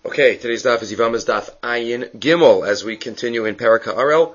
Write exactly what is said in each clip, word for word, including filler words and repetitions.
Okay, today's daf is Yevamos daf Ayin Gimel as we continue in Perek HaArel,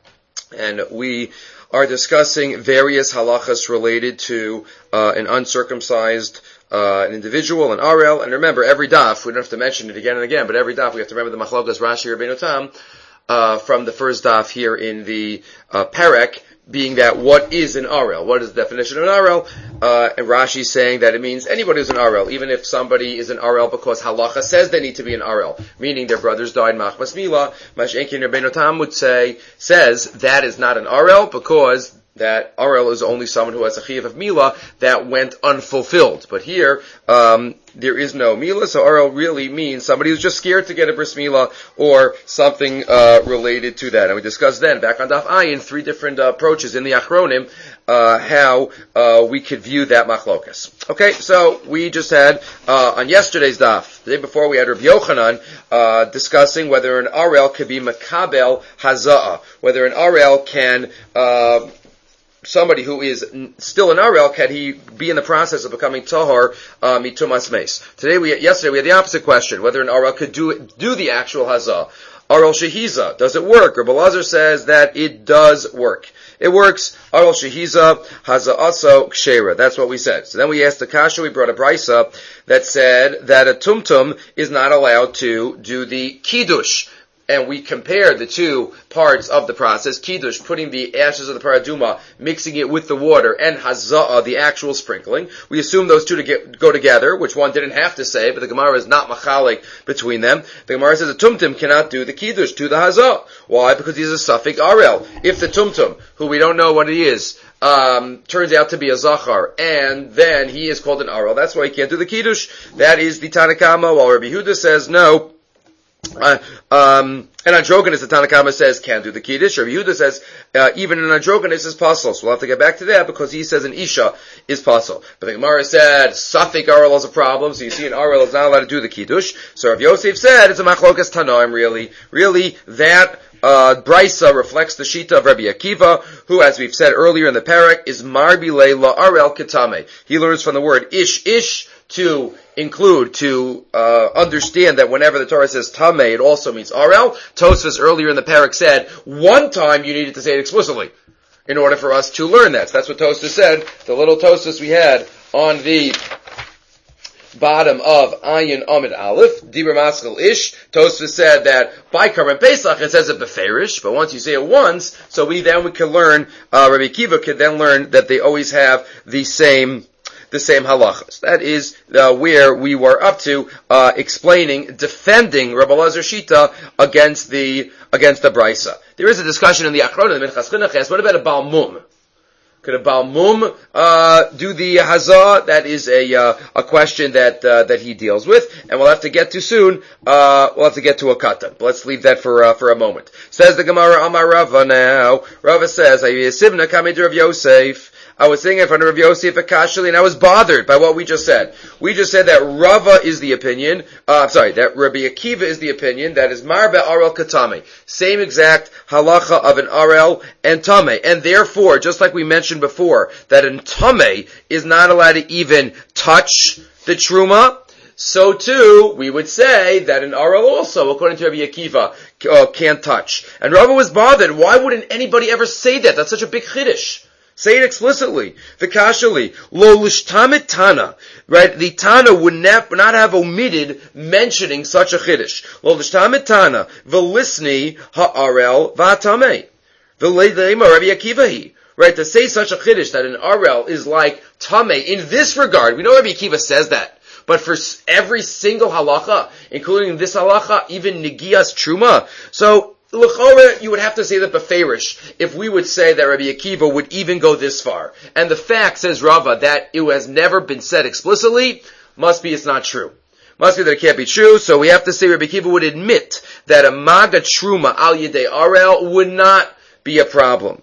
and we are discussing various halachas related to uh, an uncircumcised uh, an individual, an Arel. And remember, every daf, we don't have to mention it again and again, but every daf we have to remember the Machlokas Rashi Rabbeinu Tam uh, from the first daf here in the uh, Perek, being that what is an Arel? What is the definition of an Arel? Uh, and Rashi saying that it means anybody who's an Arel, even if somebody is an Arel because halacha says they need to be an Arel, meaning their brothers died machmas mila, Mashenkin Rabbeinu Tam would say, says that is not an Arel because that Arel is only someone who has a chiyuv of Mila that went unfulfilled. But here, um, there is no Mila, so Arel really means somebody who's just scared to get a bris Mila or something, uh, related to that. And we discussed then, back on Daf Ayin, three different uh, approaches in the Achronim, uh, how, uh, we could view that machlokas. Okay, so we just had, uh, on yesterday's Daf, the day before we had Rav Yochanan, uh, discussing whether an Arel could be Makabel Haza'ah, whether an Arel can, uh, somebody who is still an Arel, can he be in the process of becoming Tahor uh, mitumas meis? Today, we yesterday we had the opposite question: whether an Arel could do do the actual hazah. Arel shehiza, does it work? Rabbi Lazar says that it does work. It works. Arel shehiza hazah also kshera. That's what we said. So then we asked the kasha. We brought a brisa that said that a tumtum is not allowed to do the kiddush. And we compared the two parts of the process, kiddush, putting the ashes of the paraduma, mixing it with the water, and haza'ah, the actual sprinkling. We assume those two to get, go together, which one didn't have to say, but the Gemara is not machalik between them. The Gemara says the tumtum cannot do the kiddush, do the haza'ah. Why? Because he's a suffix arel. If the tumtum, who we don't know what he is, um, turns out to be a zachar, and then he is called an arel, that's why he can't do the kiddush. That is the Tanakama, while Rabbi Yehuda says no. Uh, um, and androgynous, the Tanakama says, can't do the Kiddush. Rabbi Yehuda says, uh, even an androgynous is possible. So we'll have to get back to that because he says an Isha is possible. But the Gemara said, Safik Arel is a problem, so you see an Arel is not allowed to do the Kiddush. So Rav Yosef said, it's a Machlokas Tanoim, really. Really, that, uh, Brisa reflects the Shita of Rabbi Akiva, who, as we've said earlier in the Perek, is Marbile La Arel Ketame. He learns from the word Ish Ish, to include, to uh, understand that whenever the Torah says Tameh, it also means Arel. Tosfos earlier in the Perek said, one time you needed to say it explicitly in order for us to learn that. So that's what Tosfos said, the little Tosfos we had on the bottom of Ayin Amid Aleph, Dibur Maskal Ish. Tosfos said that by Karban Pesach it says it beferish, but once you say it once, so we then we can learn, uh, Rabbi Akiva could then learn that they always have the same the same halachas. That is uh, where we were up to, uh, explaining, defending Rabbi Lazar Shita against the, against the Brisa. There is a discussion in the Achronim, the Minchas Chinuch, what about a Baal Mum? Could a Baal Mum, uh, do the Hazah? That is a, uh, a question that, uh, that he deals with, and we'll have to get to soon, uh, we'll have to get to a Katan. But let's leave that for, uh, for a moment. Says the Gemara, Amar Rava now. Rava says, Ayesivna Kamid Rav Yosef. I was sitting in front of Rav Yosef Akashali, and I was bothered by what we just said. We just said that Rava is the opinion, uh, I'm sorry, that Rabbi Akiva is the opinion, that is Marbe Arel Katame. Same exact halacha of an Arel and Tame. And therefore, just like we mentioned before, that an Tame is not allowed to even touch the Truma, so too, we would say that an Arel also, according to Rabbi Akiva, uh, can't touch. And Rava was bothered. Why wouldn't anybody ever say that? That's such a big chiddush. Say it explicitly. Vikashali. Lo lishtamit Tana. Right? The Tana would not, not have omitted mentioning such a chiddush. Lo lishtamit Tana. Velisni ha'arel va'tameh. V'leima Rabbi Akiva. Right? To say such a chiddush that an Arel is like Tameh in this regard. We know Rabbi Akiva says that. But for every single halacha, including this halacha, even Nigias Truma. So, L'chora, you would have to say that beferish, if we would say that Rabbi Akiva would even go this far. And the fact, says Rava, that it has never been said explicitly, must be it's not true. Must be that it can't be true, so we have to say Rabbi Akiva would admit that a maga truma al yedei arel would not be a problem.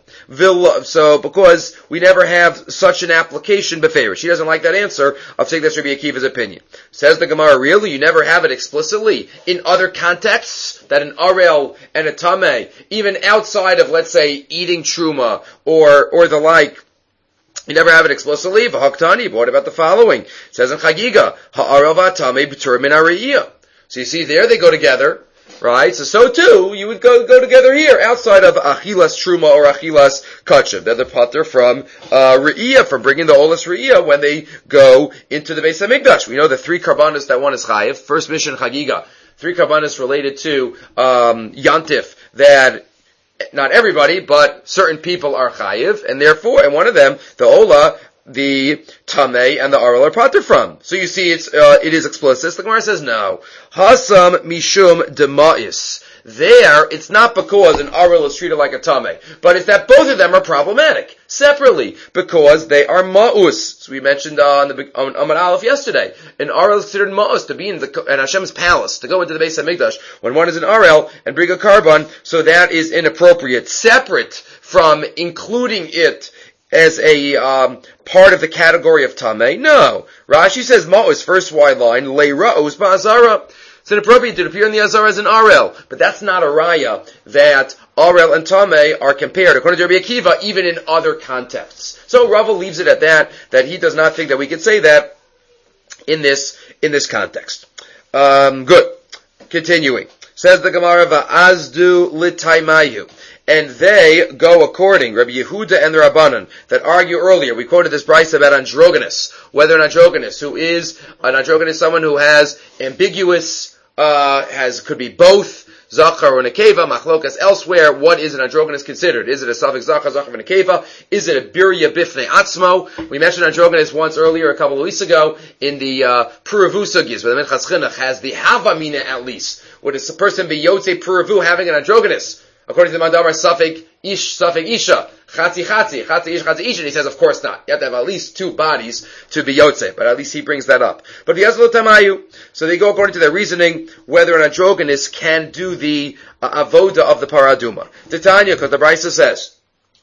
So, because we never have such an application beferish. She doesn't like that answer of saying that's Rabbi Akiva's opinion. Says the Gemara, really? You never have it explicitly in other contexts that an Arel and a Tameh, even outside of, let's say, eating Truma or, or the like, you never have it explicitly. V'haktani, but what about the following? It says in Chagiga, Ha'arel v'atameh b'tur min ha're'iyah. So you see there, they go together, right? So, so too, you would go, go together here, outside of Achilas Truma or Achilas Kachev. They're the pater from, uh, Re'iyah, from bringing the Olas Re'iyah when they go into the Beis HaMikdash. We know the three karbanos that one is Chayiv. First mission, Chagiga. Three karbanos related to, um, Yantif, that not everybody, but certain people are Chayiv, and therefore, and one of them, the Ola, the Tameh and the Aral are pater from. So you see, it's uh, it is explicit. The Gemara says no. Hasam mishum dema'is. There, it's not because an Aral is treated like a Tameh, but it's that both of them are problematic separately because they are ma'us. So we mentioned uh, on the on Amar Aleph yesterday, an Aral is considered ma'us, to be in the in Hashem's palace, to go into the Beis HaMikdash when one is an Aral and bring a karban. So that is inappropriate, separate from including it as a um, part of the category of Tameh. No. Rashi says Ma'us, first wide line, Leira'os ba'azara. It's inappropriate to appear in the Azara as an Arel, but that's not a raya that Arel and Tameh are compared, according to Rabbi Akiva, even in other contexts. So Rava leaves it at that, that he does not think that we could say that in this, in this context. Um, good. Continuing. Says the Gemara, Va'azdu litaymayu. And they go according, Rabbi Yehuda and the Rabbanan, that argue earlier. We quoted this brisa about androgynous, whether an androgynous, who is, an androgynous, someone who has ambiguous, uh, has, could be both, Zachar or Nekeva, Machlokas elsewhere, what is an androgynous considered? Is it a Safik Zachar, Zachar or Nekeva? Is it a Birya Bifnei Atzmo? We mentioned androgynous once earlier, a couple of weeks ago, in the, uh, Puravu Sugis, where the Minchas Chinuch has the Havamina at least. Would a person be Yotze Puravu having an androgynous? According to the Mandamar, Safik Ish, Safik Isha, Chatzi Chatzi, Chatzi Ish, Chatzi Isha, and he says, of course not. You have to have at least two bodies to be Yotze, but at least he brings that up. But V'yazlo Tamayu, so they go according to their reasoning, whether an androgynous can do the uh, avoda of the paraduma. Titania, because the Brisa says,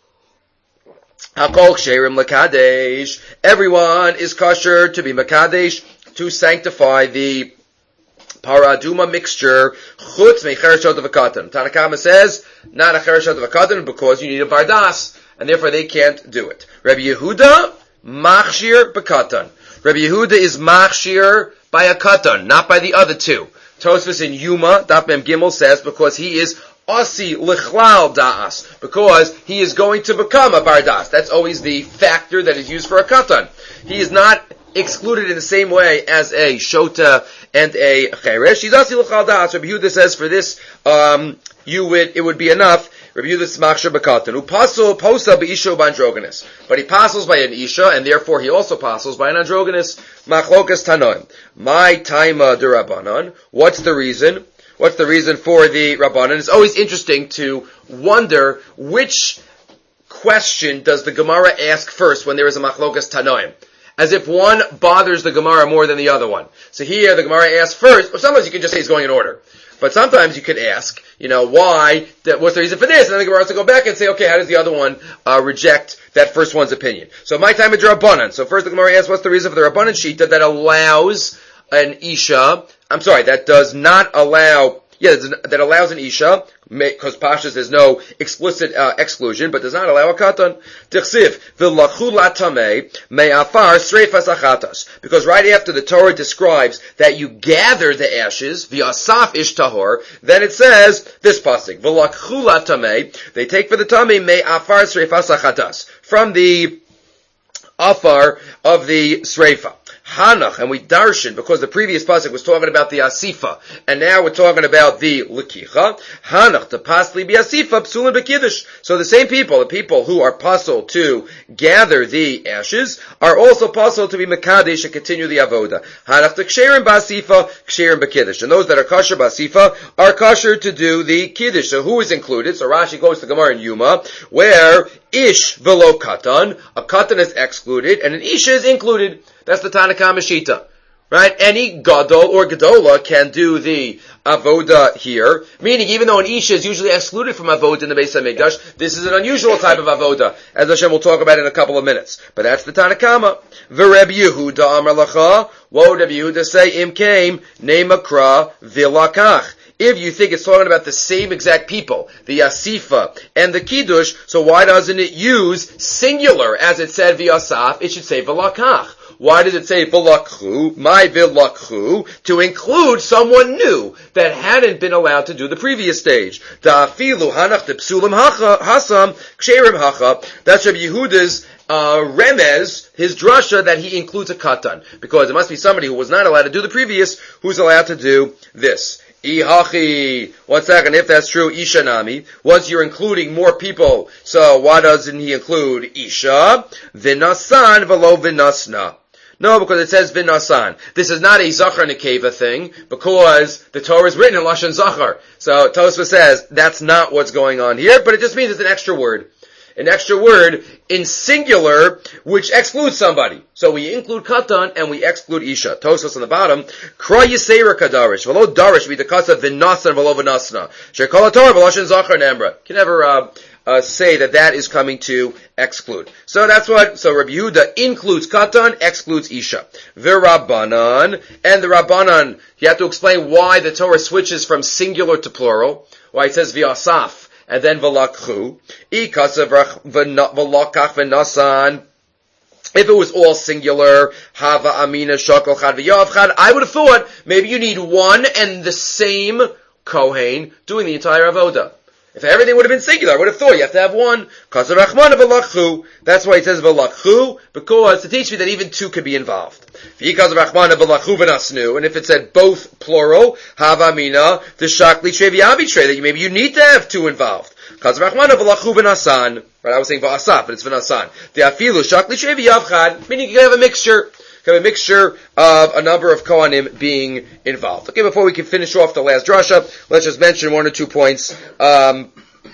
Hakol Ksherim Lakadesh, everyone is kosher to be Makadesh, to sanctify the paraduma mixture, chutz mechereshot of a katan. Tanakama says, not a chereshot of a katan, because you need a bardas, and therefore they can't do it. Rabbi Yehuda, machshir b'katan. Rabbi Yehuda is machshir by a katan, not by the other two. Tosfos in Yuma, Daf Mem Gimel says, because he is Asi lichlal da'as, because he is going to become a bardas. That's always the factor that is used for a katan. He is not excluded in the same way as a shota and a cheresh. He's Asi lichlal da'as. Rabbi Yehuda says for this, um, you would, it would be enough. Rabbi Yehuda is machshir b'katan. Upasul posa b'isho b'androgynous. But he passes by an isha, and therefore he also passes by an androgynous. Machlokas tanoim. My taima d'Rabbanan. What's the reason? What's the reason for the Rabbanan? It's always interesting to wonder which question does the Gemara ask first when there is a machlokas tanoim. As if one bothers the Gemara more than the other one. So here the Gemara asks first, or sometimes you can just say it's going in order. But sometimes you could ask, you know, why, that, what's the reason for this? And then the Gemara has to go back and say, okay, how does the other one uh, reject that first one's opinion? So my time is Rabbanan. So first the Gemara asks, what's the reason for the Rabbanan Shita that allows an Isha, I'm sorry, that does not allow, yeah, that allows an Isha, because Pashas there's no explicit uh, exclusion, but does not allow a Katan. Tichsiv, v'lachu latamei, me'afar sreifas achatas. Because right after the Torah describes that you gather the ashes, v'yasaf ish tahor, then it says, this pasuk, v'lachu latamei, they take for the tamei, me'afar sreifas achatas. From the afar of the sreifa. Hanach, and we darshan, because the previous pasuk was talking about the asifa, and now we're talking about the likicha. Hanach, the pasli bi asifa, psulin b'kiddush. So the same people, the people who are puzzled to gather the ashes, are also puzzled to be mekadesh and continue the avoda. Hanach, the ksherim b'asifa, ksherim b'kiddush. And those that are kosher b'asifa are kosher to do the kiddush. So who is included? So Rashi goes to Gemara in Yuma, where ish velo katan, a katan is excluded, and an isha is included. That's the Tanakama Shita. Right? Any gadol or gadola can do the avoda here. Meaning, even though an isha is usually excluded from avoda in the Beis HaMikdash, this is an unusual type of avoda, as Hashem will talk about in a couple of minutes. But that's the Tanakama. V'Reb Yehuda Amar Lacha. What would Reb Yehuda say? Im came, nemakra vilakach. If you think it's talking about the same exact people, the Asifa and the Kiddush, so why doesn't it use singular as it said v'yasaf? It should say v'lakach. Why does it say v'lakchu? My v'lakchu, to include someone new that hadn't been allowed to do the previous stage. Da'afilu hanach de psulim hasam ksherim hacha. That's Rabbi Yehuda's uh, remez, his drasha, that he includes a katan, because it must be somebody who was not allowed to do the previous who's allowed to do this. Ihachi. One second, if that's true, Isha Nami. Once you're including more people, so why doesn't he include Isha? Vinasan velo vinasna. No, because it says vinasan. This is not a Zachar Nekeva thing, because the Torah is written in Lashon Zachar. So Tosfos says that's not what's going on here, but it just means it's an extra word. An extra word in singular, which excludes somebody. So we include katan and we exclude isha. Tosfos on the bottom, kra yisera kadarish, v'lo darish v'dakasa v'nasan v'lo v'nasna. Shekol haTorah v'lashon zachar nemra. Can never uh, uh, say that that is coming to exclude. So that's what, so Rabbi Yehuda includes katan, excludes isha. V'rabbanan, and the Rabbanan, you have to explain why the Torah switches from singular to plural, why it says v'asaf. And then v'lakchu, ikasav v'lakach v'nasan. If it was all singular, hava amina shakal chad v'yav chad, I would have thought maybe you need one and the same kohen doing the entire avoda. If everything would have been singular, I would have thought you have to have one. Kasav rachmana v'lakchu. That's why it says v'lakchu, because to teach me that even two could be involved. V'ikasav rachmana v'lakchu v'nasnu. And if it said both plural, hava amina the shakli tre v'yavi tre, that maybe you need to have two involved. Kasav rachmana v'lakchu v'nasan. Right, I was saying v'asaf, but it's v'nasan. The afilu shakli tre v'yav chad, meaning you can have a mixture. You have a mixture of a number of kohanim being involved. Okay, before we can finish off the last drasha, let's just mention one or two points um,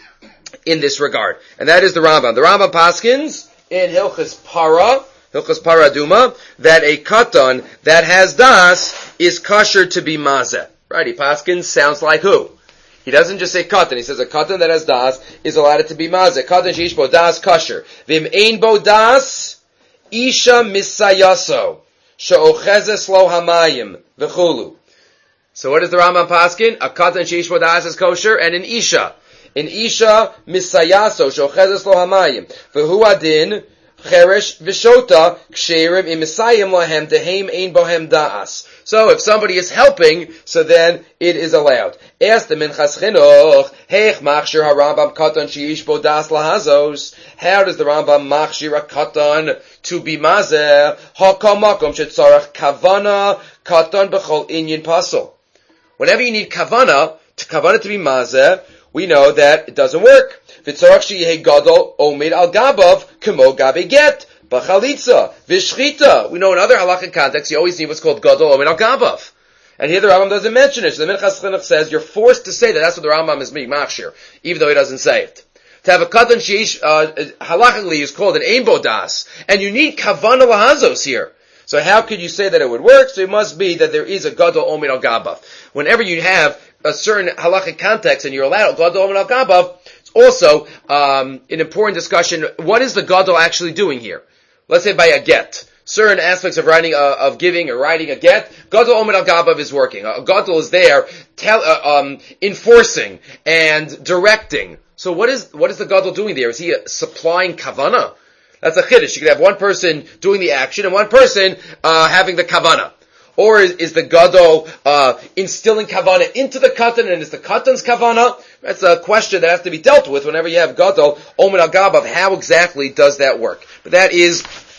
in this regard. And that is the Rambam. The Rambam paskins in Hilchas Para, Hilchas Para Duma, that a katan that has das is kosher to be mazeh. Right, he paskins sounds like who? He doesn't just say katan. He says a katan that has das is allowed to be mazeh. Katan sheish bo das kosher. Vim ein bo das isha misayaso she'ochezes lo hamayim v'chulu. So what is the Rambam paskin? A katan sheish bo das is kosher, and an isha. An isha misayaso she'ochezes lo hamayim v'hu adin cheresh v'shota ksherim im misayim lahem dehem ein bohem da'as. So if somebody is helping, so then it is allowed. Ask the Minchas Chinuch, heich machshir harambam katan sheish bo das lahazos. How does the Rambam machshir a katan to be mazeh? Hakam makom shetzarach kavana katan b'chol inyan pasol. Whenever you need kavana, to kavana to be mazeh, we know that it doesn't work. V'tzarach sheyeh gadol omid al gabav kemo gabe get. B'chalitza, v'shchita. We know in other halachic contexts you always need what's called gadol omen al gabav. And here the Rambam doesn't mention it. So the Minchas Chinuch says you're forced to say that. That's what the Rambam is being machshir, even though he doesn't say it. To have a katan sheish, uh, halachically is called an ein bodas, and you need kavana lahazos here. So how could you say that it would work? So it must be that there is a gadol omen al gabav. Whenever you have a certain halachic context and you're allowed gadol omen al gabav, it's also um, an important discussion. What is the gadol actually doing here? Let's say by a get. Certain aspects of writing, uh, of giving or writing a get, gadol omen al gabav is working. A gadol is there, tell, uh, um, enforcing and directing. So what is what is the gadol doing there? Is he uh, supplying kavana? That's a chiddush. You could have one person doing the action and one person uh, having the kavana. Or is, is the gadol uh, instilling kavana into the katan, and is the katan's kavana? That's a question that has to be dealt with whenever you have gadol omen al gabav. How exactly does that work? But that is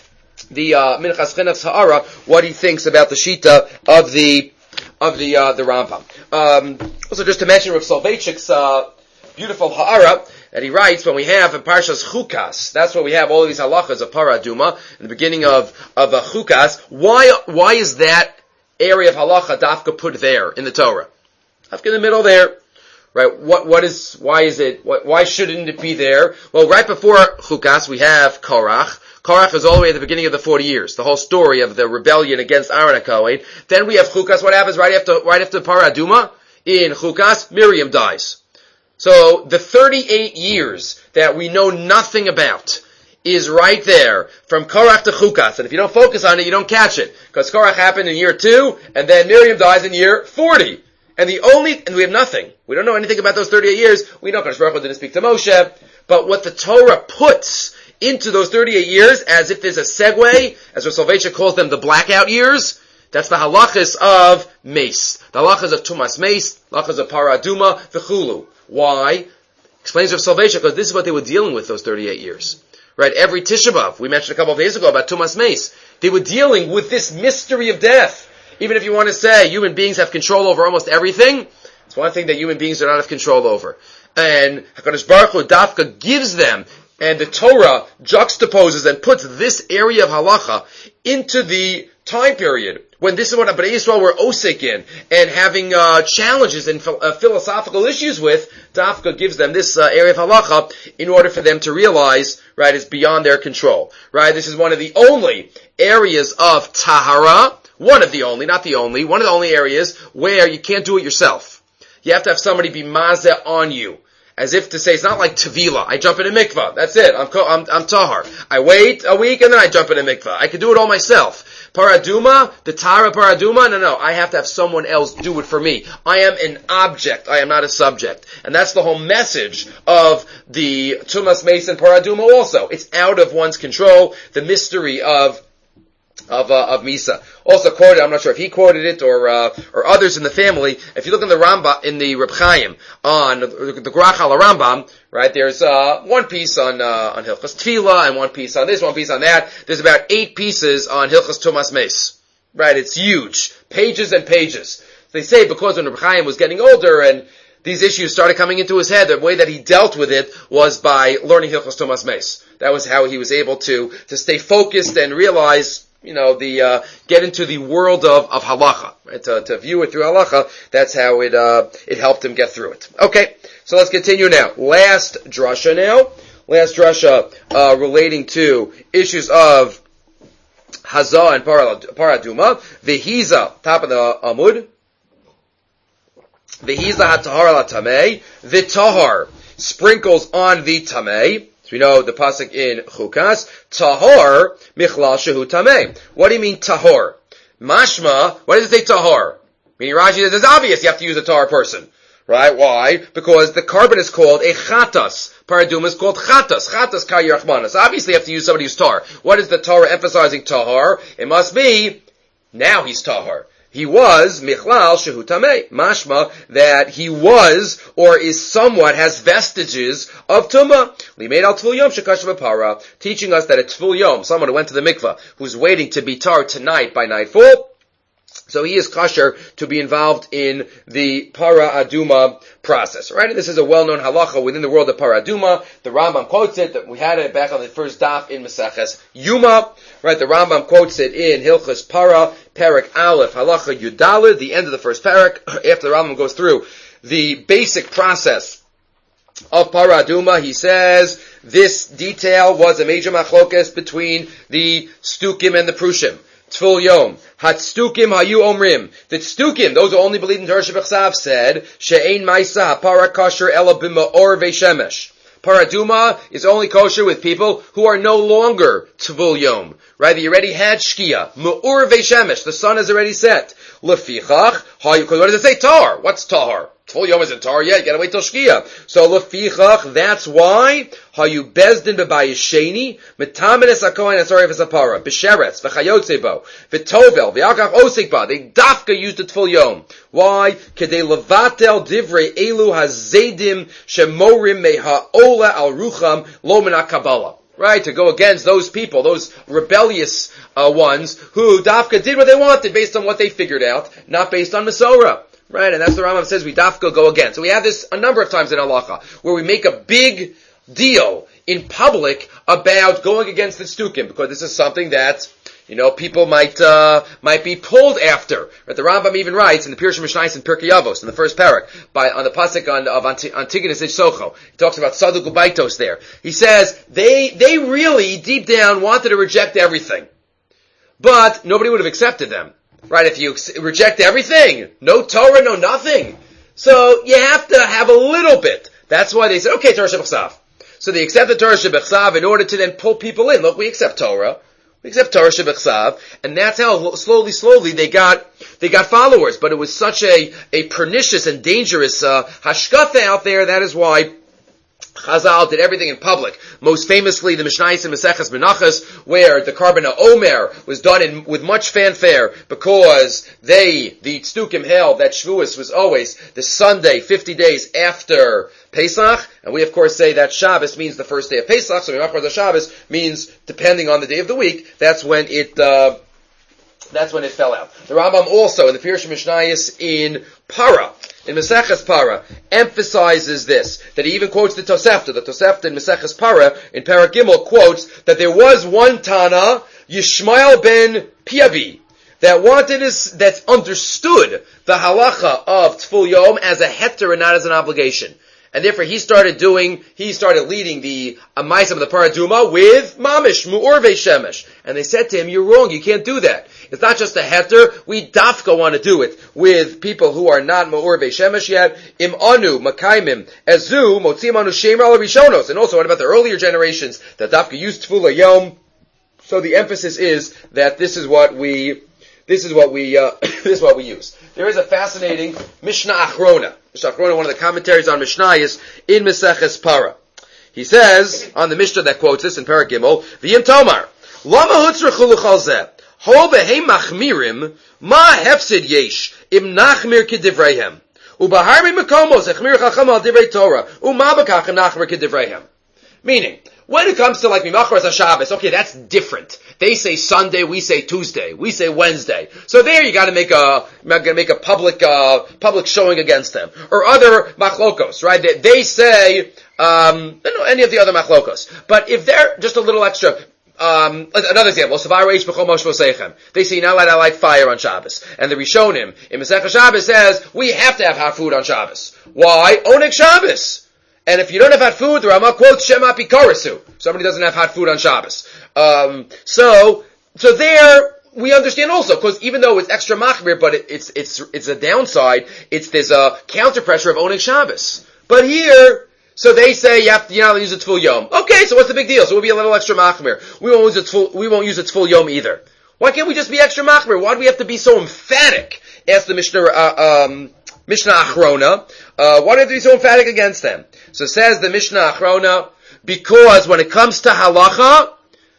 the uh, Minchas Chinuch's ha'ara, what he thinks about the shita of the of the uh, the Rambam. Um, also, just to mention Rav Soloveitchik's uh, beautiful ha'ara that he writes when we have in Parshas Chukas. That's where we have all of these halachas of Para Duma in the beginning of of uh, Chukas. Why why is that area of halacha dafka put there in the Torah? Dafka in the middle there. Right, what, what is, why is it, what, why shouldn't it be there? Well, right before Chukas, we have Korach. Korach is all the way at the beginning of the forty years, the whole story of the rebellion against Aaron HaKohen. Then we have Chukas. What happens right after, right after Para Duma? In Chukas, Miriam dies. So, the thirty-eight years that we know nothing about is right there, from Korach to Chukas. And if you don't focus on it, you don't catch it. Because Korach happened in year two, and then Miriam dies in year forty. And the only, and we have nothing. We don't know anything about those thirty-eight years. We know Kadosh Baruch Hu didn't speak to Moshe. But what the Torah puts into those thirty-eight years as if there's a segue, as Rav Soloveitchik calls them, the blackout years. That's the halachas of mace. The halachas of tumas mace, halachas of paraduma, v'chulu. Why? Explains Rav Soloveitchik, because this is what they were dealing with those thirty-eight years. Right? Every Tisha B'Av, we mentioned a couple of days ago about tumas mace. They were dealing with this mystery of death. Even if you want to say human beings have control over almost everything, it's one thing that human beings do not have control over. And HaKadosh Baruch Hu Dafka gives them, and the Torah juxtaposes and puts this area of halacha into the time period when this is what Bnei Yisrael were osek in and having uh, challenges and uh, philosophical issues with. Dafka gives them this uh, area of halacha in order for them to realize, right, it's beyond their control. Right, this is one of the only areas of tahara, one of the only, not the only, one of the only areas where you can't do it yourself. You have to have somebody be mazeh on you. As if to say, it's not like Tevila. I jump in a mikvah. That's it. I'm, I'm, I'm tahar. I wait a week and then I jump in a mikvah. I can do it all myself. Paraduma, the Tara Paraduma, no, no. I have to have someone else do it for me. I am an object. I am not a subject. And that's the whole message of the Tumas Mason Paraduma also. It's out of one's control. The mystery of of uh, of Misa. Also quoted, I'm not sure if he quoted it or uh, or others in the family. If you look in the Rambam, in the Reb Chaim, on the, the Grach al Rambam, right, there's uh, one piece on uh, on Hilchas Tefillah, and one piece on this, one piece on that. There's about eight pieces on Hilchas Tumas Meis. Right, it's huge. Pages and pages. They say because when Reb Chaim was getting older and these issues started coming into his head, the way that he dealt with it was by learning Hilchas Tumas Meis. That was how he was able to to stay focused and realize, you know, the, uh, get into the world of, of halacha, right? To, to view it through halacha, that's how it, uh, it helped him get through it. Okay, so let's continue now. Last drasha now. Last drasha, uh, relating to issues of hazah and paraduma. Vehiza, top of the amud. Vehiza ha-tahar la-tamei. The tahar sprinkles on the tamei. So we know the pasuk in Chukas, tahor michlal shehu tamei. What do you mean tahor? Mashma, what does it say tahor? Meaning Rashi says it's obvious you have to use a tahor person. Right? Why? Because the carbon is called a chatas. Paraduma is called chatas. Chatas kayirachmanas. Obviously you have to use somebody who's tahor. What is the Torah emphasizing tahor? It must be, now he's tahor. He was michlal shehu tamei, mashma that he was or is somewhat has vestiges of tuma. Limeid al tful yom shekashav para, teaching us that a tful yom, someone who went to the mikvah, who's waiting to be tar tonight by nightfall, so he is kosher to be involved in the para aduma process, right? And this is a well-known halacha within the world of para aduma. The Rambam quotes it. That we had it back on the first daf in Maseches Yuma, right? The Rambam quotes it in Hilchos Para, Perek Aleph, halacha Yudalid, the end of the first parak. After the Rambam goes through the basic process of para aduma, he says this detail was a major machlokes between the Stukim and the Prushim. Tful Yom. Hatstukim hayu omrim. The Tstukim, those who only believed in Torah Shebechsav, said, She'ein maisa hapara kosher ela b'ma'or ve'shemesh. Paraduma is only kosher with people who are no longer Tvul Yom. Right? They already had Shkia. Ma'or ve'shemesh. The sun is already set. Lefichach, hayu, what does it say? Tar. What's tar? Tvul Yom isn't tar yet. You gotta wait till Shkia. So lefichach, that's why, hayu bezdin b'bayisheni, metamenes hakohen asari v'sapara, b'sheretz, v'chayotzebo, v'tovel, v'yakach osikba. They dafka used the Tvul Yom. Why? Kedei levatel divrei elu hazedim shemorim meha'ola al rucham lo min ha'kabbalah. Right, to go against those people, those rebellious uh, ones who dafka did what they wanted based on what they figured out, not based on Masorah. Right, and that's the Rambam says we dafka go again. So we have this a number of times in halacha where we make a big deal in public about going against the Stukim, because this is something that, you know, people might uh, might be pulled after. Right? The Rambam even writes in the Pirush Mishnayos in Pirkei Avos in the first parak by on the pasuk on, of Antigonus Socho. He talks about Saduk Ubaitos there. He says they they really deep down wanted to reject everything, but nobody would have accepted them. Right, if you reject everything, no Torah, no nothing. So you have to have a little bit. That's why they said, okay, Torah Shebechsav. So they accepted Torah Shebechsav in order to then pull people in. Look, we accept Torah. We accept Torah Shebechsav. And that's how slowly, slowly they got, they got followers. But it was such a, a pernicious and dangerous, uh, hashkafa out there. That is why Chazal did everything in public. Most famously, the Mishnayos in Maseches Menachos, where the Karban Omer was done in, with much fanfare, because they, the Tzdukim, held that Shavuos was always the Sunday, fifty days after Pesach, and we of course say that Shabbos means the first day of Pesach, so Mimachar Shabbos means, depending on the day of the week, that's when it, uh, that's when it fell out. The Rambam also, in the Pirush Mishnayos in Para, in Maseches Para, emphasizes this, that he even quotes the Tosefta. The Tosefta in Maseches Para, in Parak Gimel, quotes that there was one Tana, Yishmael ben Piabi, that wanted us, that understood the halacha of Tful Yom as a heter and not as an obligation. And therefore he started doing, he started leading the Amaisam of the Paraduma with Mamish, Mu'urve Shemesh. And they said to him, you're wrong, you can't do that. It's not just a heter, we dafka want to do it with people who are not Mu'urve Shemesh yet. Im Anu, Makaimim, Ezu, Motzim Anu Shemer Ala Rishonos. And also, what about the earlier generations that dafka used Tfula Yom? So the emphasis is that this is what we, this is what we, uh, this is what we use. There is a fascinating Mishnah Achrona. Mishnah Achrona, one of the commentaries on Mishnayos in Maseches Para. He says, on the Mishnah that quotes this in Parak Gimel, V'yim Tomar, Lama hutzrechu l'chal zeh, ho behem machmirim, ma hefsid yesh, im nachmir k'divreihem, u'baharmi mekomos, echmir chacham al divrei Torah, u'ma b'kachem nachmir k'divreihem. Meaning, when it comes to like Mimachar HaShabbos, okay, that's different. They say Sunday, we say Tuesday, we say Wednesday. So there you gotta make a, gotta make a public, uh, public showing against them. Or other machlokos, right? They, they say, um, I don't know, any of the other machlokos. But if they're just a little extra, um, another example, they say you're not allowed to light fire on Shabbos. And the Rishonim, in Masechah Shabbos says, we have to have hot food on Shabbos. Why? Oneg Shabbos. And if you don't have hot food, the Rama quotes Shema Pikarasu. Somebody doesn't have hot food on Shabbos. Um, so, so there, we understand also, because even though it's extra machmir, but it, it's, it's, it's a downside, it's, there's a counter pressure of owning Shabbos. But here, so they say you have to, you know, use it full yom. Okay, so what's the big deal? So we'll be a little extra machmir. We won't use it full, we won't use it full yom either. Why can't we just be extra machmir? Why do we have to be so emphatic? Ask the Mishnah, uh, um, Mishnah Achrona. Uh, why do we have to be so emphatic against them? So says the Mishnah Achrona, because when it comes to halacha,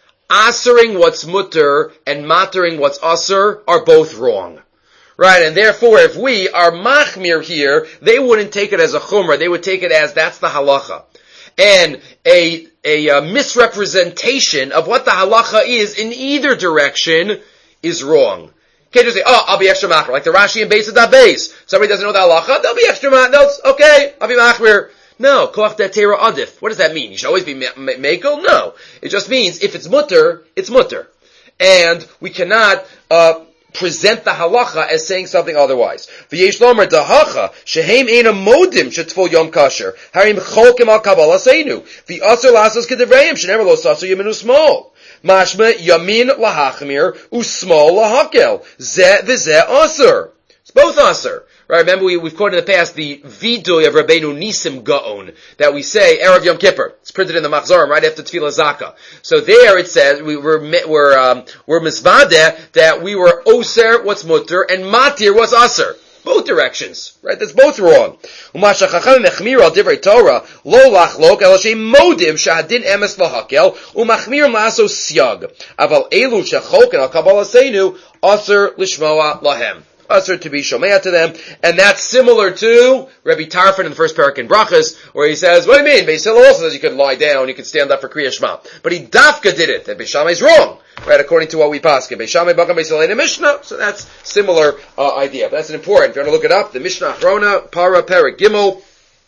asering what's mutter and matering what's asur are both wrong. Right? And therefore, if we are machmir here, they wouldn't take it as a chumrah. They would take it as that's the halacha. And a, a, a misrepresentation of what the halacha is in either direction is wrong. You can't just say, oh, I'll be extra machmir. Like the Rashi and Beis Adat Beis. Somebody doesn't know the halacha, they'll be extra machmir. Okay, I'll be machmir. No, koach datera adif. What does that mean? You should always be mekel? No. It just means if it's mutter, it's mutter. And we cannot, uh, present the halacha as saying something otherwise. V'yesh lomer dahacha, shehem eina modim shetfol yom kasher, harim cholkim al kabbalah seinu, v'asur lasos kedevreim, shenever lo sasu yaminu small. Mashma yamin lahachmir, usmol lahakel. Zeh v'zeh asur. It's both asur. Right, remember we, we've quoted in the past the vidoy of Rabbeinu Nisim Gaon that we say Erev Yom Kippur. It's printed in the Machzorim right after Tefillah Zaka. So there it says we were we're um, we're misvadeh that we were oser what's mutter and matir what's aser. Both directions, right? That's both wrong. Umasha chacham mechmir al divrei Torah lo lachlok el shem modim shahadin emes lahakel umachmir maaso siag aval elu shachok al kabbalah seinu aser lishmoa lahem. Usher to be shomea to them, and that's similar to Rabbi Tarfon in the first parak in Brachas, where he says, what do you mean? Beis Hillel also says you could lie down, you could stand up for Kriya Shema. But he dafka did it, and Beis Shammai is wrong, right, according to what we paskin. Beis Shammai bakam Beis Hillel in the Mishnah, so that's similar uh, idea. But that's an important, if you want to look it up, the Mishnah Achrona, Para, Parak Gimel,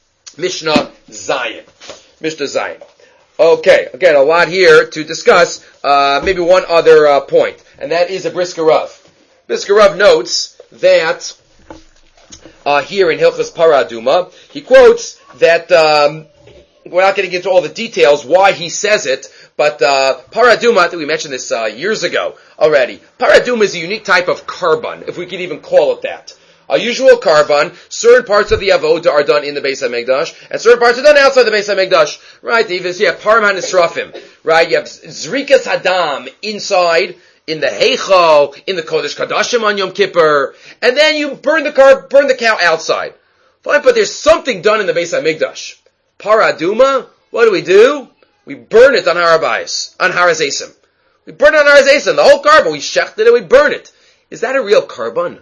Mishnah Zion. Mishnah Zion. Okay, again, a lot here to discuss, uh, maybe one other uh, point, and that is a Brisker Rav. Brisker Rav notes that uh, here in Hilchos Paraduma, he quotes that, um, we're not getting into all the details why he says it, but uh, Paraduma, I think we mentioned this uh, years ago already, Paraduma is a unique type of karban, if we could even call it that. A usual karban, certain parts of the avoda are done in the Beis HaMikdash, and certain parts are done outside the Beis HaMikdash. Right, you have Parman Nisrafim, right, you have Zrikas Hadam inside, in the Heichal, in the Kodesh Kadashim on Yom Kippur, and then you burn the car, burn the cow outside. Fine, but there's something done in the Beis HaMikdash. Paraduma, What do we do? We burn it on Harabayas, on Harazesim. We burn it on Harazesim, the whole carbon. We shecht it and we burn it. Is that a real carbon?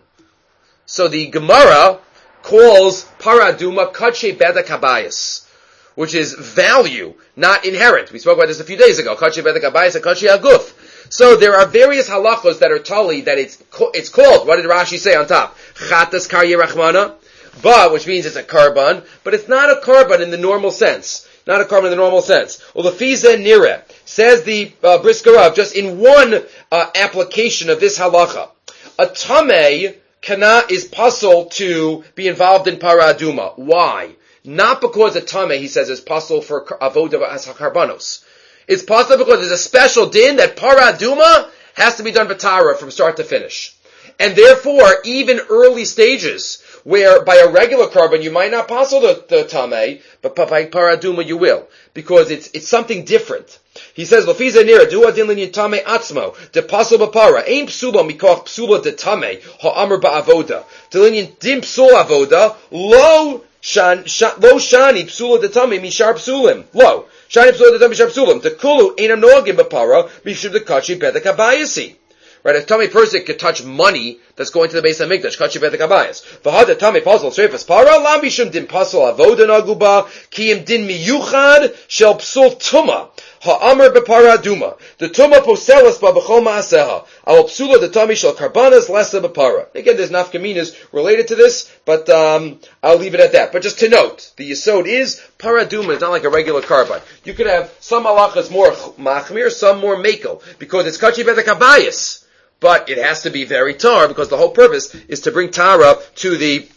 So the Gemara calls paraduma kache bedek habayis, which is value, not inherent. We spoke about this a few days ago. Kache bedek habayis and kache aguf. So there are various halachos that are tali that it's it's called. What did Rashi say on top? Chatas karye rachmana, but which means it's a carbon, but it's not a carbon in the normal sense. Not a carbon in the normal sense. Well, the fiza nire says the uh, Brisker Rav just in one uh, application of this halacha. A tamei cannot is puzzle to be involved in paraduma. Why? Not because a tamei, he says, is puzzle for avodah as karbanos. It's puzzle because there's a special din that paraduma has to be done b'tara from start to finish. And therefore, even early stages, where by a regular carbon you might not puzzle the, the tamei, but by paraduma you will. Because it's it's something different. He says, Lafiza nira, du adin lin yitame atzmo, de pasul b'para, ein psula mikoch psula de tame, ha'amr ba'avoda. Delin dim psul avoda, lo shan, shan, lo shani psula de tame, mishar psulim. Lo. Shani psula de tame, mishar psulim. De kulu einam noagim b'para, mishur de kachi bedek habayisi. Right, a tummy person could touch money that's going to the base of Mikdash. Kachi bedek habayis. V'had tummy puzzle sreifas para lam bishum din pasul avoda naguba kiyim din miyuchad shel psul tuma. Ha'amr b'para duma. The tuma poselas ba b'chol ma'aseha. Al psula the tummy shel karbanas lesa b'para. Again, there's nafkaminas related to this, but um, I'll leave it at that. But just to note, the yesod is paraduma is not like a regular carbon. You could have some halachas more machmir, some more makel, because it's kachi bedek habayis. But it has to be very tar, because the whole purpose is to bring tara to the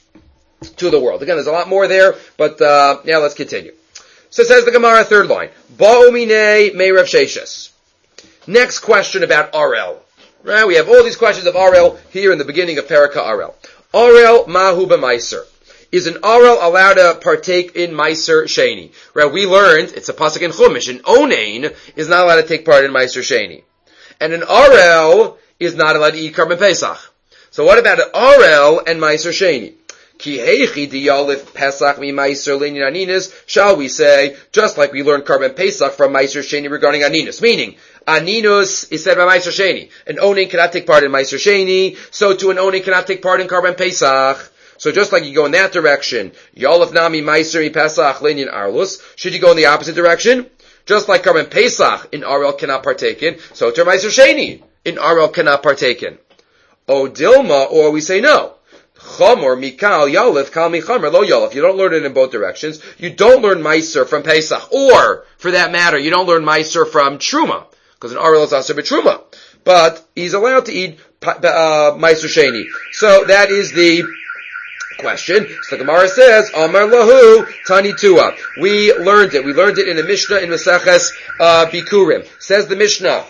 to the world. Again, there's a lot more there, but uh, yeah, let's continue. So says the Gemara, third line. Ba'omine me Rav Sheshes. Next question about Arel. Right, we have all these questions of Arel here in the beginning of Perika Arel. Arel mahu b'maiser. Is an Arel allowed to partake in Meiser Sheni? Right, we learned, it's a pasuk in Chumash, an Onain is not allowed to take part in Meiser Sheni. And an Arel is not allowed to eat Karban Pesach. So what about an Arel and Meiser Sheni? Ki heichi diyalif Pesach mi Meiser linyan aninas, shall we say, just like we learned Karban Pesach from Meiser Sheni regarding aninus. Meaning, aninus is said by Meiser Sheni. An Onin cannot take part in Meiser Sheni, so too an Onin cannot take part in Karban Pesach. So just like you go in that direction, Yalif nami Meiser mi Pesach linyan arlus, should you go in the opposite direction? Just like Karban Pesach in Arel cannot partake in, so too Meiser Sheni in Arel cannot partake in. O Dilma, or we say no. Chomor mikal yalif kal michamer lo yalif. You don't learn it in both directions. You don't learn Meiser from Pesach, or for that matter, you don't learn Meiser from Truma, because an Arel is also Truma. But he's allowed to eat uh, Meiser Sheni. So that is the question. So the Gemara says, Amar lahu tani tua. We learned it. We learned it in the Mishnah in Maseches uh, Bikurim. Says the Mishnah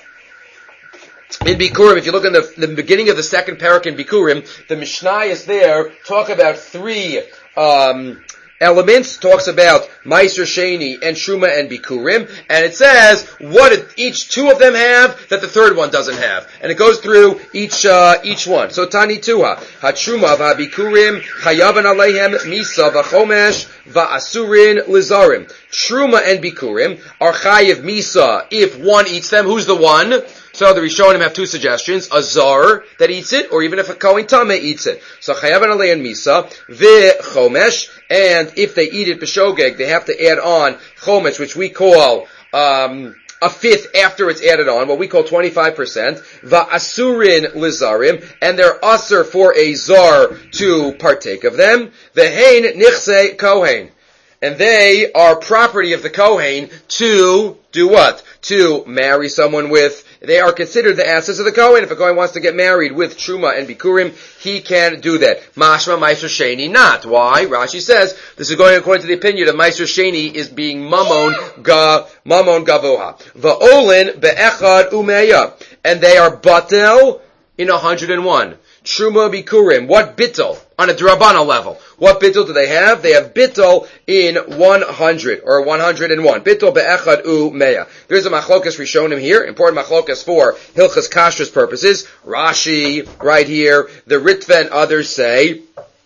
in Bikurim, if you look in the, the beginning of the second parak in Bikurim, the Mishnah is there, talk about three um, elements, talks about Meiser Sheni and Truma and Bikurim, and it says what did each two of them have that the third one doesn't have, and it goes through each uh, each one. So Tani Tuha, HaTruma v'Bikurim Chayavan Aleihem Misa v'Chomesh v'Asurin Lizarim. Truma and Bikurim are Chayiv Misa if one eats them. Who's the one? So the Rishonim have two suggestions: a zar that eats it, or even if a kohen tameh eats it. So chayav and alei and misa v'chomesh, and if they eat it b'shogeg, they have to add on chomesh, which we call um, a fifth after it's added on, what we call twenty-five percent. Va'asurin lizarim, and they're asur for a zar to partake of them. V'hein nichse kohen, and they are property of the kohen to do what? To marry someone with. They are considered the assets of the Kohen. If a Kohen wants to get married with Truma and Bikurim, he can do that. Mashma Meiser Sheni not. Why? Rashi says, this is going according to the opinion of Meiser Sheni is being Mamon ga, Mamon Gavoha. Va'olin be'echad umeya. And they are Batel in one hundred and one. Truma Bikurim. What bittel? On a Drabana level. What bittel do they have? They have bittel in one hundred, or one hundred and one. Bittel be'echad u meya. There's a machlokas rishonim here, important machlokas for Hilchas Kashrus purposes. Rashi, right here, the Ritva and others say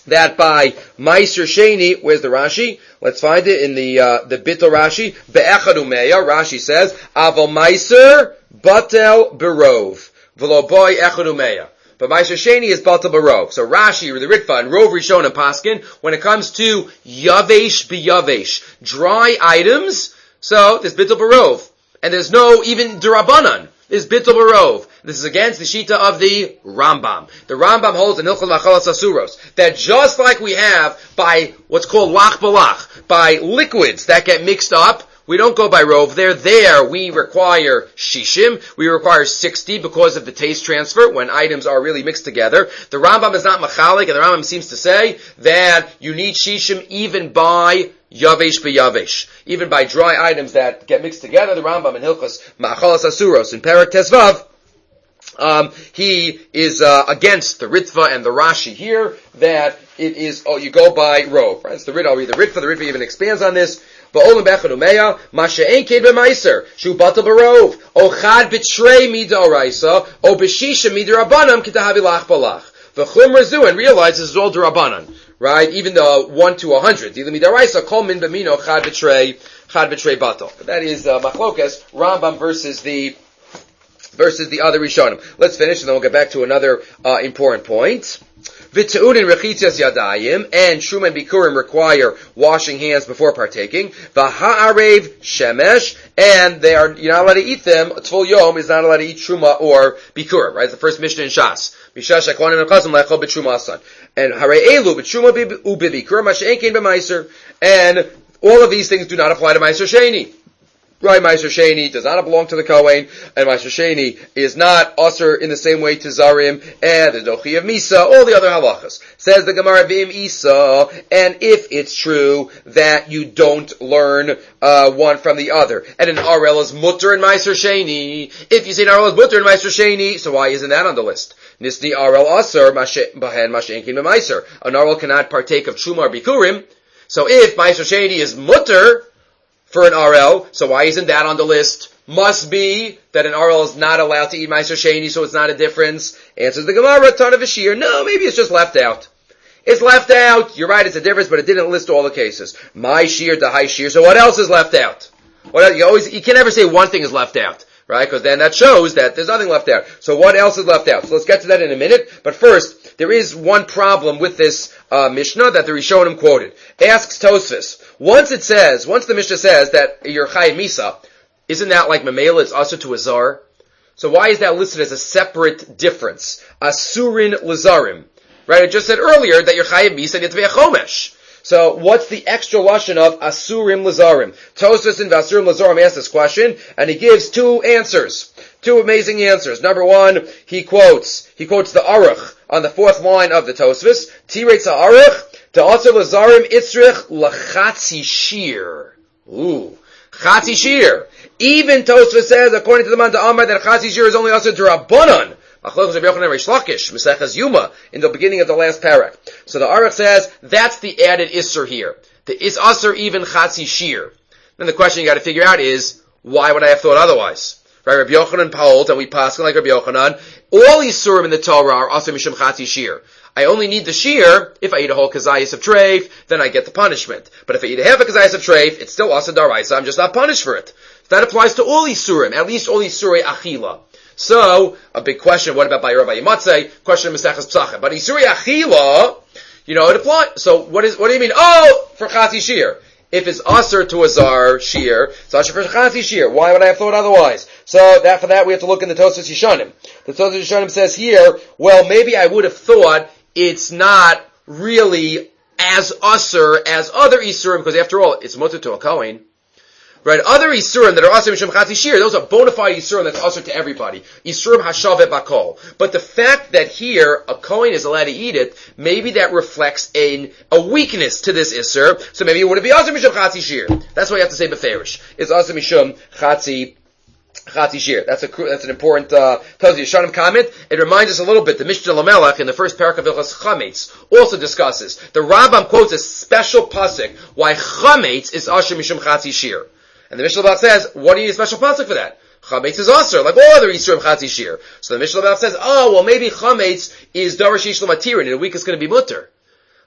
that by Meiser Sheni, where's the Rashi? Let's find it in the uh, the Bittul Rashi. Be'echad umeya, Rashi says, Aval Meiser batel berov, v'lo boy echad umeya. But Meiser Sheni is batel berov. So Rashi, the Ritva, and Rov Rishon and Paskin, when it comes to yavesh biyavesh, dry items, so there's bittul berov, and there's no even derabanan. There's bittul berov. This is against the shita of the Rambam. The Rambam holds in Hilchot Machalas Asuros that just like we have by what's called lach balach, by liquids that get mixed up, we don't go by rov. They're there. We require shishim. We require sixty because of the taste transfer when items are really mixed together. The Rambam is not machalik, and the Rambam seems to say that you need shishim even by yavesh beyavesh, even by dry items that get mixed together. The Rambam in Hilchos Machalas Asuros in Perek Tezvav, Um, he is uh, against the Ritva and the Rashi here, that it is, oh, you go by rov. Right? It's the Ritva, I'll read the Ritva, the Ritva even expands on this. Ba'olam bechad umeya, ma she'en ked b'meiser, shu batal b'rov, o chad b'trei midoraisa, o b'shisha midirabanam kitahavi lach balach. V'chum razu, and realize this is all derabanan, right? Even the one to a hundred. Either midaraisa, kol min b'mino, chad b'trei, chad b'trei batal. That is, uh, machlokas, Rambam versus the versus the other Rishonim. Let's finish, and then we'll get back to another uh, important point. V'te'unin rechitzias yadayim, and Shuma and Bikurim require washing hands before partaking. V'ha'arev shemesh, and they are, you're not allowed to eat them. Tvul yom is not allowed to eat Shuma or Bikurim, right? It's the first Mishnah in Shas. Mishash akwanim nechazim lechol b'Shuma asan. And harei elu b'Shuma u'b'Bikurim, ma she'en kein b'Meiser. And all of these things do not apply to Meiser Sheni. Right, Meiser Sheni does not belong to the Kohen, and Meiser Sheni is not usher in the same way to Zarim, and the Dochi of Misa, all the other halachas. Says the Gemara, V'im Isa, and if it's true that you don't learn uh, one from the other, and an Arel is mutter in Meiser Sheni, if you say an Arel is mutter in Meiser Sheni, so why isn't that on the list? Nisni Arel Asar, Bahen Mashen Kim Meiser. An Arel cannot partake of Truma or Bikurim, so if Meiser Sheni is mutter for an R L, so why isn't that on the list? Must be that an R L is not allowed to eat Meiser Sheni, so it's not a difference. Answers the Gemara, ton of a shear. No, maybe it's just left out. It's left out. You're right, it's a difference, but it didn't list all the cases. My shear, the high shear. So what else is left out? What else? You always, you can never say one thing is left out, right? Because then that shows that there's nothing left out. So what else is left out? So let's get to that in a minute. But first, there is one problem with this uh, Mishnah that the Rishonim quoted. Asks Tosfos. Once it says, once the Mishnah says that you're Chayim Misa, isn't that like Mamela, it's Asur to a Zar? So why is that listed as a separate difference? Asurin Lazarim. Right? I just said earlier that you're Chayim Misa and you have to be a Chomesh. So what's the extra lashon of Asurim Lazarim? Tosfos in Asurim Lazarim asks this question, and he gives two answers. Two amazing answers. Number one, he quotes, he quotes the Aruch on the fourth line of the Tosfos. Tiretz HaAruch, Ta'asur Lazarim Itzrich Lachatzi Shir. Ooh. Chatzi Shir. Even Tosfos says, according to the man Amar, that Chatzi Shir is only also D'Rabbanan. In the beginning of the last parak. So the Aruch says, that's the added Isser here. The is Isser even Chatzi Shir. Then the question you got to figure out is, why would I have thought otherwise? Right, Rabbi Yochanan Paul, and we pass like Rabbi Yochanan, all Isurim in the Torah are Asur Mishum Chatzi Shir. I only need the shear if I eat a whole kazayas of treif, then I get the punishment. But if I eat a half a kazayas of treif, it's still Asur Daraisa, I'm just not punished for it. So that applies to all Isurim, at least all Isurei Achila. So, a big question, what about by Rabbi Yimatzeh? Question of Mesechus Psachim. But Isurei Achila, you know, it applies. So what is, what do you mean? Oh, for Chatzi Shir. If it's Asur to a Zar Shir, it's Asur for Chatzi Shir. Why would I have thought otherwise? So that, for that we have to look in the Tosfos Yishanim. The Tosfos Yishanim says here, well, maybe I would have thought it's not really as Asur as other Isurim, because after all, it's mutter to a Kohen. Right? Other Isurim that are Asur Mishum Chatzi Shir, those are bona fide Isurim that's Asur to everybody. Isurim Hashavet Bakol. But the fact that here a Kohen is allowed to eat it, maybe that reflects a, a weakness to this Isur, so maybe it wouldn't be Asur Mishum Chatzi Shir. That's why you have to say Beferish. It's Asur Mishum Chatzi Chatzi Shir. That's a that's an important uh Tosfos Yishanim comment. It reminds us a little bit. The Mishnah Lamelech in the first parak of Hilchos Chametz also discusses. The Rambam quotes a special pasuk why Chametz is Asur Mishum Chatzi Shir. And the Mishnah Lamelech says, what do you need a special pasuk for that? Chametz is Asur, like all other Yisurim Chatzi Shir. So the Mishnah Lamelech says, oh, well maybe Chametz is Darash Yish L'Matirin, and a week is going to be mutter.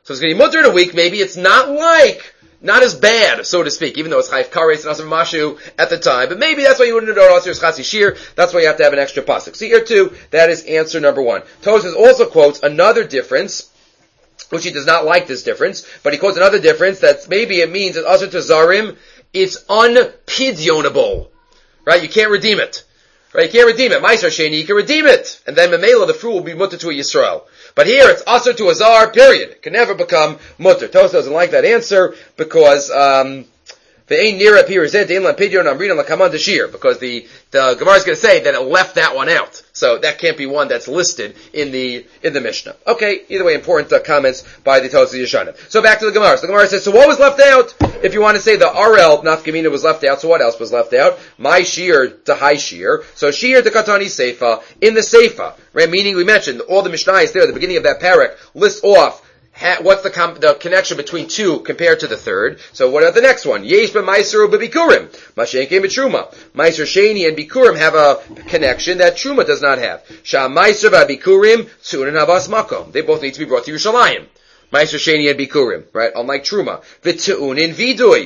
So it's going to be mutter in a week. Maybe it's not like, not as bad, so to speak, even though it's chayv kares and asav mashu at the time. But maybe that's why you wouldn't know asir chatzi shir. That's why you have to have an extra pasuk. See here too, that is answer number one. Tosfos also quotes another difference, which he does not like this difference, but he quotes another difference that maybe it means that asir to zarim, it's unpidyonable. Right? You can't redeem it. Right? You can't redeem it. Ma'aser sheni, you can redeem it. And then memela, the fruit will be mutter to a Yisrael. But here it's asur to a zar, period. It can never become mutter. Tosfos doesn't like that answer because, um, because the, the Gemara is going to say that it left that one out. So that can't be one that's listed in the, in the Mishnah. Okay, either way, important uh, comments by the Tosfos Yeshanim. So back to the Gemara. So the Gemara says, so what was left out? If you want to say the R L, Nafkamina, was left out, so what else was left out? My shear to high shear. So shear to katani seifa, in the seifa, right? Meaning we mentioned all the Mishnayos there at the beginning of that parak list off Ha, what's the, com- the connection between two compared to the third? So what about the next one? Yesh b'maiser u'b'bikurim. Mashen came b'truma. Maiser sheni and bikurim have a connection that truma does not have. Sha maiser v'bikurim tzunin havas makom. They both need to be brought to Yerushalayim. Maiser sheni and bikurim, right? Unlike truma. V'tzunin vidui.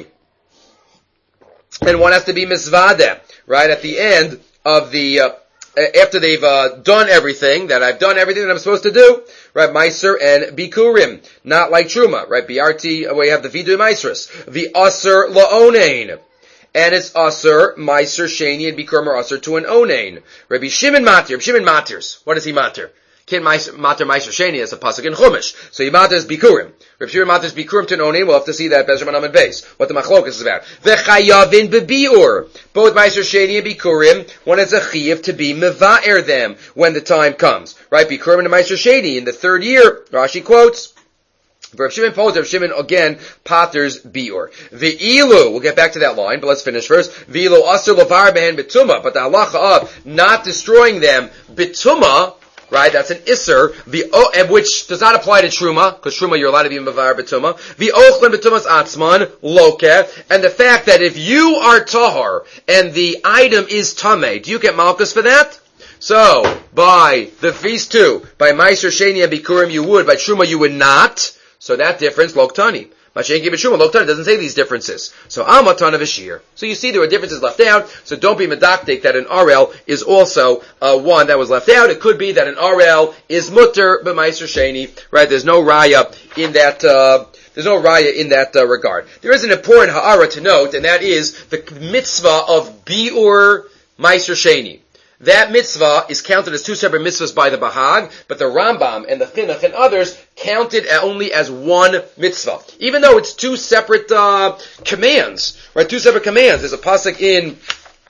And one has to be misvada, right? At the end of the, uh, after they've uh, done everything, that I've done everything that I'm supposed to do, right, Meiser and Bikurim, not like Truma, right, B R T, where you have the Vidu Meisrus, the Aser La'onein, and it's Aser, Meiser, Sheni, and Bikurim are Aser to an Onein. Rabbi Shimon Matir, Rabbi Shimon Matirs, what is he Matir? Kin Matir Meiser Sheni as a pasuk in Chumash, so he Matirs Bikurim. Rabbi Shimon Matirs Bikurim to an Onein, we'll have to see that Bezraman Amid Beis, what the Machlokas is about. V'chayavin bebiur, both Meiser Sheni and Bikurim, one has a chiyav to be meva'er them when the time comes. Right, Bikurim and Meiser Sheni in the third year, Rashi quotes, Rav Shimon Poter, Rav Shimon again, Paters Biur. Ve'ilu, we'll get back to that line, but let's finish first. Ve'ilu asur levar behen betuma, but the halacha of not destroying them betuma, right, that's an isser, the which does not apply to truma, because truma you're allowed to be mevar betuma. The ochlin betumas atzman loke, and the fact that if you are tahar and the item is tameh, do you get malchus for that? So, by the feast too, by Meiser Sheni and Bikurim you would, by Truma you would not. So that difference, Loktani. Mashenki B'Truma, Loktani doesn't say these differences. So, Amatan of Ashir. So you see there are differences left out, so don't be medaktik that an R L is also uh, one that was left out. It could be that an R L is mutter, but Meiser Sheni, right? There's no raya in that, uh, There's no raya in that uh, regard. There is an important ha'ara to note, and that is the mitzvah of Bi'ur Meiser Sheni. That mitzvah is counted as two separate mitzvahs by the Bahag, but the Rambam and the Chinuch and others count it only as one mitzvah. Even though it's two separate uh, commands, right? Two separate commands. There's a pasuk in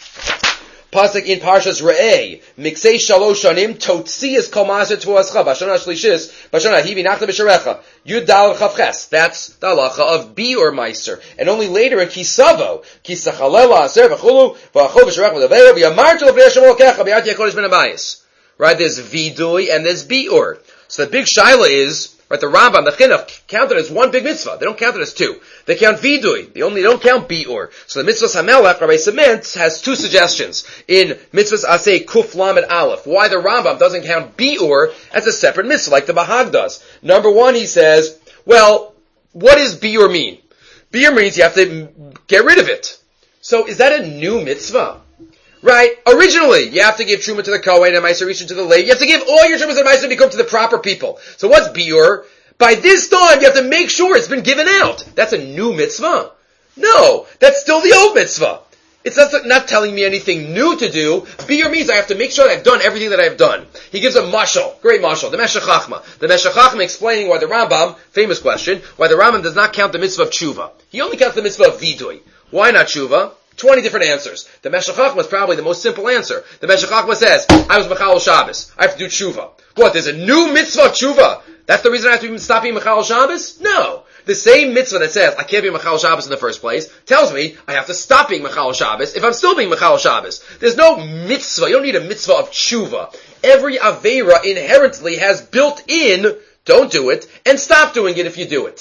pasuk in Parshas Re'eh, Miksei Shalosh Shanim, Totzias Kol Maaser Tvuascha, Bashana Shlishis, Bashana Hivi Nachta B'Sharecha, Yud Dal Chavches. That's the halacha of Bi'ur Meiser. And only later in Kisavo, Kisachalela Aser V'chulu, V'achol B'Sharech V'Daveira, V'Yamartu L'Vnei Hashem Elokecha, V'Yati HaKodesh Ben Abayis. Right, there's Vidui and there's Bi'ur. So the big shaila is, right, the Rambam, the Chinuch, count it as one big mitzvah. They don't count it as two. They count Vidui. They only don't count Bi'ur. So the Mitzvah Hamelech, Rabbi Cement, has two suggestions. In Mitzvahs Aseh Kuf Lamed Aleph, why the Rambam doesn't count Bi'ur as a separate mitzvah, like the Bahag does. Number one, he says, well, what does Bi'ur mean? Bi'ur means you have to get rid of it. So is that a new mitzvah? Right? Originally, you have to give Truma to the Kohen and Meiser Rishon to the Levi. You have to give all your Trumas and Meiser Bikum to the proper people. So what's Biur? By this time, you have to make sure it's been given out. That's a new mitzvah. No, that's still the old mitzvah. It's not, not telling me anything new to do. Biur means I have to make sure that I've done everything that I've done. He gives a mashal, great mashal, the Meshech Chachma. The Meshech Chachma explaining why the Rambam, famous question, why the Rambam does not count the mitzvah of tshuva. He only counts the mitzvah of vidui. Why not tshuva? Twenty different answers. The Meshech Chachma is probably the most simple answer. The Meshech Chachma says, I was Mechal Shabbos. I have to do tshuva. What, there's a new mitzvah of tshuva? That's the reason I have to stop being Mechal Shabbos? No. The same mitzvah that says, I can't be Mechal Shabbos in the first place, tells me I have to stop being Mechal Shabbos if I'm still being Mechal Shabbos. There's no mitzvah. You don't need a mitzvah of tshuva. Every Aveira inherently has built in, don't do it, and stop doing it if you do it.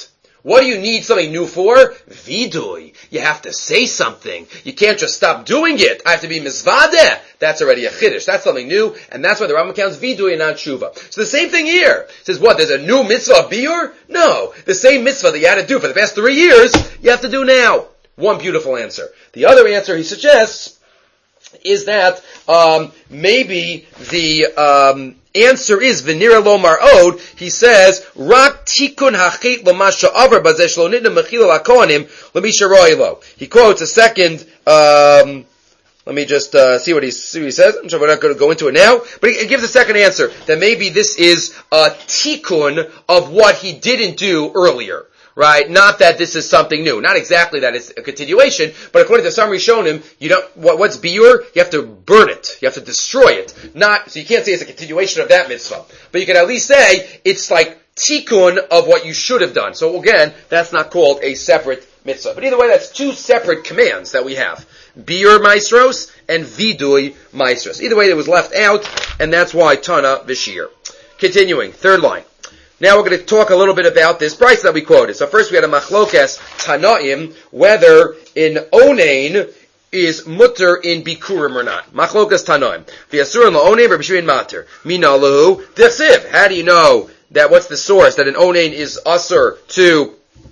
What do you need something new for? Vidui. You have to say something. You can't just stop doing it. I have to be mizvadeh. That's already a chiddush. That's something new, and that's why the Rambam counts vidui and not tshuva. So the same thing here. It says what? There's a new mitzvah of biur? No. The same mitzvah that you had to do for the past three years, you have to do now. One beautiful answer. The other answer he suggests is that um, maybe the um, answer is v'nira lo mar'od. He says rak tikun hachet l'masha avar bazeh shlo nidna mechila lakohanim l'misha roi lo. He quotes a second. Um, let me just uh, see what he see what he says. I'm sure we're not going to go into it now, but he, he gives a second answer that maybe this is a tikun of what he didn't do earlier. Right? Not that this is something new. Not exactly that it's a continuation, but according to some Rishonim, you don't, what, what's biur? You have to burn it. You have to destroy it. Not, so you can't say it's a continuation of that mitzvah. But you can at least say it's like tikkun of what you should have done. So again, that's not called a separate mitzvah. But either way, that's two separate commands that we have. Biur maestros and vidui maestros. Either way, it was left out, and that's why Tana Vishir. Continuing, third line. Now we're going to talk a little bit about this price that we quoted. So first we had a machlokes tanaim, whether in onain is mutter in bikurim or not. Machlokes tanaim. V'yasur in la'onain v'b'shvin mater. Mina lahu dichsiv. How do you know that, what's the source, that an onain is asur to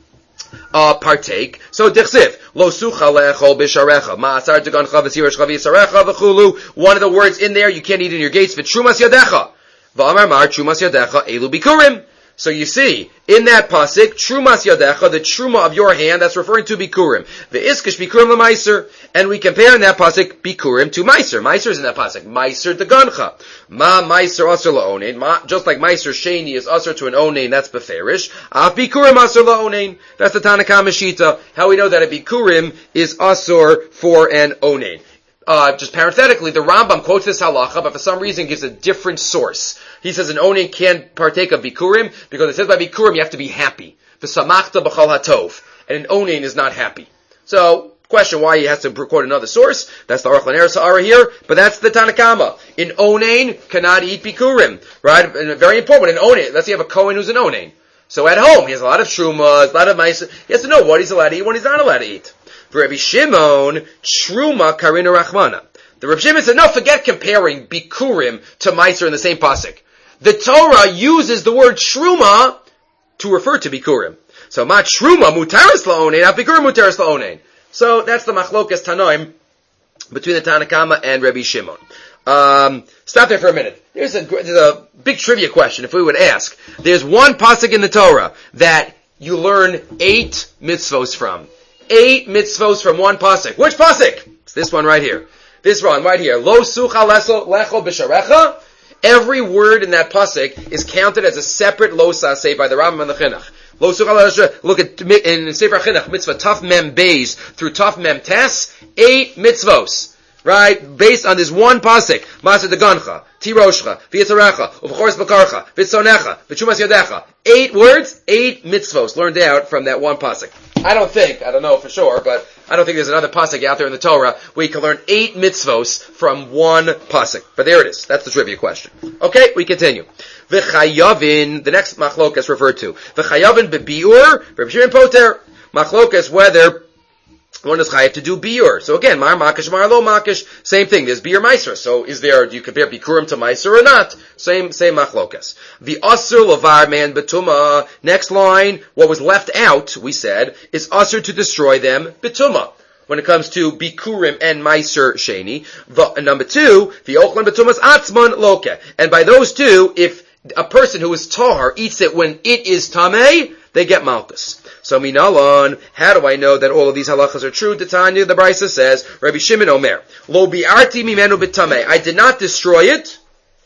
uh, partake? So dichsiv. Lo sucha le'echol b'sharecha. Ma'asar tegancha v'sirash chavi v'chulu. One of the words in there, you can't eat in your gates, v'trumas yadecha. V'amar mar trumas yadecha elu bikurim. So you see, in that pasuk, trumas yadecha, the truma of your hand, that's referring to bikurim. The iskish bikurim l'maiser, and we compare in that pasuk bikurim to maiser. Maiser is in that pasuk. Maiser degancha. Ma maiser asur la'onein. Ma, just like maiser sheni is asur to an onein, that's beferish. Af bikurim asur la'onein. That's the Tanakama Shita. How we know that a bikurim is asur for an onein. Uh, just parenthetically, the Rambam quotes this halacha, but for some reason gives a different source. He says an onin can't partake of bikurim, because it says by bikurim you have to be happy. V'samachta b'chal hatov. And an onin is not happy. So, question why he has to quote another source. That's the Aruch LaNer Sa'ara here, but that's the Tanakama. An onin cannot eat bikurim. Right? And very important, an onin, let's say you have a Kohen who's an onin. So at home, he has a lot of trumas, a lot of mice. He has to know what he's allowed to eat, what he's not allowed to eat. For Rabbi Shimon, Truma Karina Rachmana. The Rabbi Shimon said, no, forget comparing Bikurim to Meiser in the same pasuk. The Torah uses the word Truma to refer to Bikurim. So, Ma Truma Mutaris La'onein, not Bikurim Mutaris La'onein. So, that's the Machlokas Tanoim between the Tanakama and Rabbi Shimon. Um, stop there for a minute. There's a, there's a big trivia question, if we would ask. There's one pasuk in the Torah that you learn eight mitzvos from. Eight mitzvos from one pasuk. Which pasuk? It's this one right here. This one right here. Lo sucha lecho b'sharecha. Every word in that pasuk is counted as a separate lo saseh by the Rambam and the Chinuch. Lo sucha lecho. Look at in Sefer Chinuch, mitzvah Taf Mem Beis through Taf Mem Tes. Eight mitzvos. Right? Based on this one pasuk. Maser degancha, tiroshcha, v'yitzarecha, uv'chores b'karcha, v'tzonecha, v'chumas yodecha. Eight words, eight mitzvos learned out from that one pasuk. I don't think, I don't know for sure, but I don't think there's another pasuk out there in the Torah where you can learn eight mitzvos from one pasuk. But there it is. That's the trivia question. Okay, we continue. V'chayavin, the next machlokas referred to. V'chayavin bebiur, Reb Shimon Poter. Machlokas, whether one is chayav to do biur. So again, mar makish, mar lo makish, same thing. There's biur meiser. So is there, do you compare bikurim to meiser or not? Same, same machlokas. The asur lavar man betuma. Next line, what was left out, we said, is asur to destroy them betuma. When it comes to bikurim and meiser sheni. The, number two, the ochlan betumas atzman loke. And by those two, if a person who is tahar eats it when it is tameh, they get malchus. So minalon, how do I know that all of these halachas are true? Tanya, the Brisa says, Rabbi Shimon Omer, Lo bi'arti mimenu b'tameh. I did not destroy it.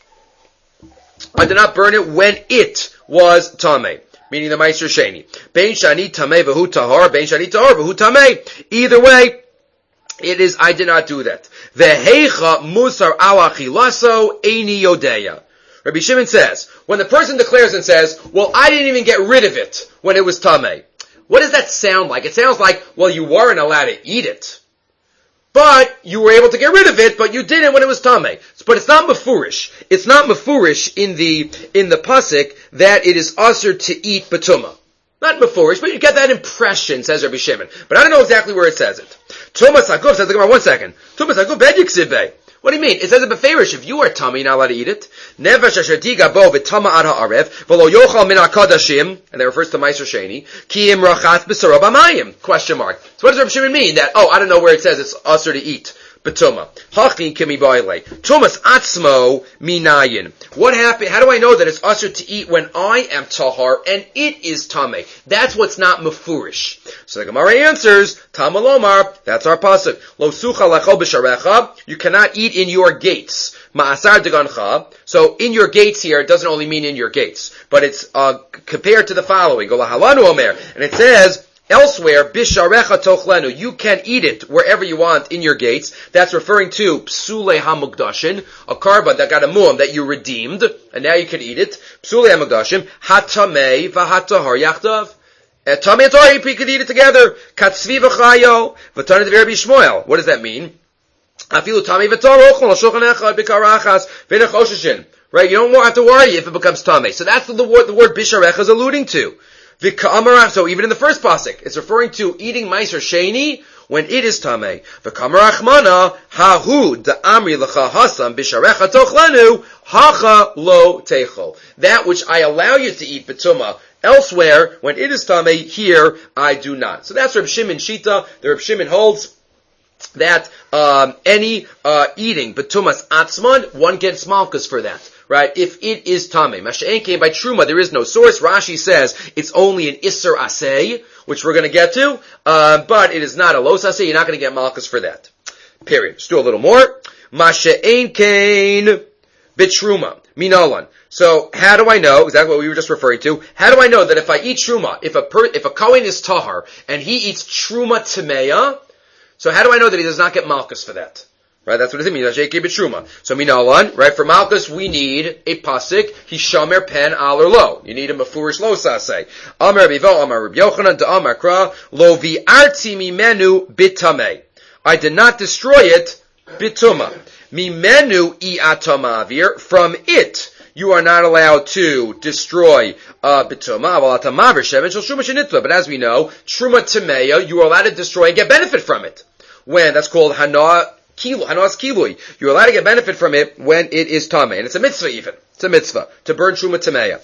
I did not burn it when it was tameh. Meaning the Meiser Sheni. Bein shani tameh v'hu tahar, bein shani tahar v'hu tameh. Either way, it is, I did not do that. Ve'hecha musar ala chilaso eini yodeya. Rabbi Shimon says, when the person declares and says, well, I didn't even get rid of it when it was tameh. What does that sound like? It sounds like, well, you weren't allowed to eat it. But you were able to get rid of it, but you didn't when it was tameh. But it's not mefurish. It's not mefurish in the, in the pasuk that it is asur to eat betuma. Not mefurish, but you get that impression, says Rabbi Shimon. But I don't know exactly where it says it. Tumas Haguf, says the Gemara, one second. Tumas Haguf bediksibe. What do you mean? It says it beferish. If you are tummy, you're not allowed to eat it. Nevesh asher diga bo v'tama ad ha'arev, v'lo yochal min ha'kadashim, and that refers to Meiser Sheni, ki im rachat b'sarab amayim. Question mark. So what does Rabbi Shimon mean? That, oh, I don't know where it says it's usher to eat. Betuma. Hachin kimi baile. Tumas atzmo minayin. What happened? How do I know that it's usher to eat when I am tahar and it is tameh? That's what's not mefurish. So the Gemara answers, Tamalomar, that's our pasuk. Lo sucha lechol b'sharecha. You cannot eat in your gates. Ma'asar degancha. So in your gates here, it doesn't only mean in your gates, but it's uh, compared to the following. Go lahalanu omer, and it says, elsewhere, bisharecha tochlenu, you can eat it wherever you want in your gates. That's referring to psule hamukdashin, a karban that got a muam that you redeemed, and now you can eat it. Psule hamukdashin, hatamei v'hatahar yachdav. Tamei and tahar, you can eat it together. Katzvi v'chayo, v'tanit v'Rabbi Shmuel. What does that mean? Afilu tamei v'tahar ochol shulchan echad b'karachas v'nechoshishin. Right, you don't have to worry if it becomes tamei. So that's what the word, the word bisharecha is alluding to. So even in the first pasuk, it's referring to eating Meiser Sheni when it is tamei. V'kamarachmana hahu da'amri l'cha hasam bisharecha tochlenu hacha lo techol. That which I allow you to eat betuma elsewhere when it is tamei, here I do not. So that's Reb Shimon Shita. The Reb Shimon holds that um, any uh, eating betumas atzman, one gets malchus for that. Right? If it is tamei. Masha'en came by truma, there is no source. Rashi says it's only an isser asay, which we're going to get to, uh, but it is not a los asay. You're not going to get malchus for that. Period. Let's do a little more. Masha'en kain bitruma minalan. So how do I know exactly what we were just referring to? How do I know that if I eat truma, if a per, if a kohen is tahar and he eats truma tameya, so how do I know that he does not get malchus for that? Right, that's what it means. So minalan, right? For malchus, we need a pasuk. Hishamer pen al or lo. You need a mefurish lo saseh. Amar bivo, Amar Reb Yochanan, da Amar Kra, lo vi'arti mimenu bitamei. I did not destroy it bituma. Mimenu iatamavir. From it, you are not allowed to destroy uh, bituma. But as we know, truma tameya, you are allowed to destroy and get benefit from it. When that's called hana. Kilu, hanas kilui. You're allowed to get benefit from it when it is tamei, and it's a mitzvah even. It's a mitzvah to burn truma tameya.